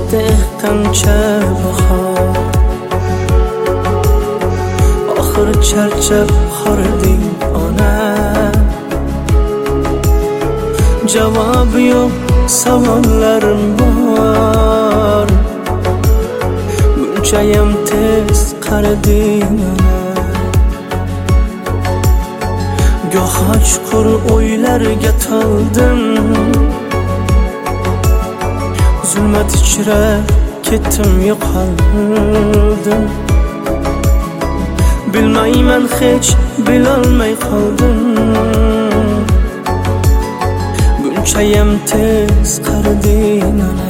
dehqoncha bahor. Oxir charchab xording ona, javobi yo'q savollarim bor. Bunchayam tez qarading ona, goho chuqur o'ylarga toldim. Zulmat ichra ketdim, yo'qoldim. Bilmayman hech bilolmay qoldim. Bunchayam tez qarading ona.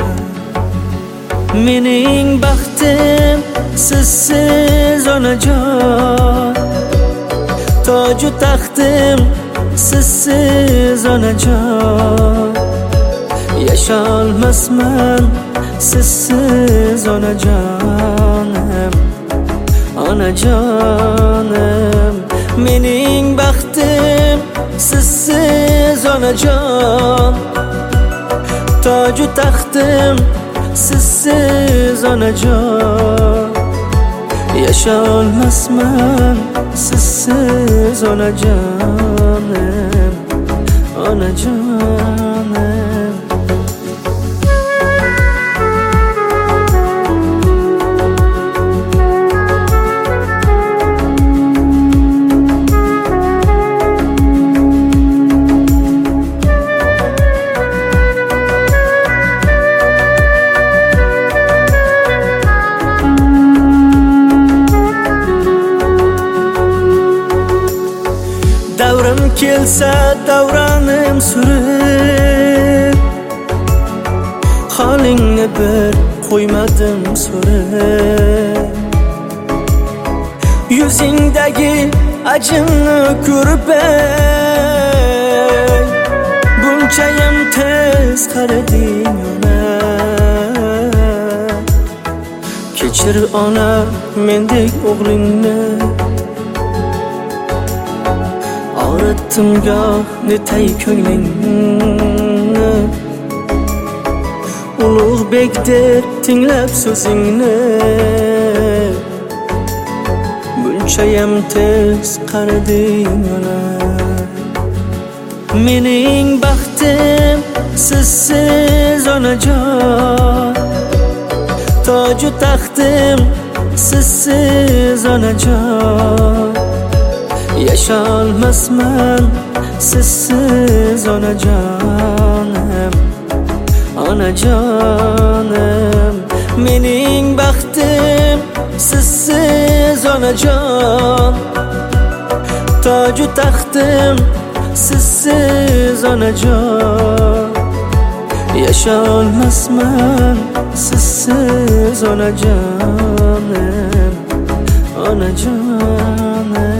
Mening baxtim sizsiz onajon, toju taxtim sizsiz onajon. Yasholmasman sizsiz onajonim, onajonim. Mening baxtim sizsiz onajon, toju taxtim sizsiz onajon. Yasholmasman sizsiz onajonim, onajonim. Davrim kelsa davranim surib, holingni bir qo'ymadim so'rab. Yuzingdagi ajinni ko'rib, bunchayam tez qarading ona. Kechir ona mendek o'g'lingni, og'ritdim goh netay ko'nglingni. Ulug'bek deb tinglab so'zingni, bunchayam tez qarading ona. Mening baxtim sizsiz onajon, toju taxtim sizsiz onajon. Yasholmasman sizsiz onajonim, onajonim. Mening baxtim sizsiz onajon, toju taxtim sizsiz onajon. Yasholmasman sizsiz onajonim, onajonim.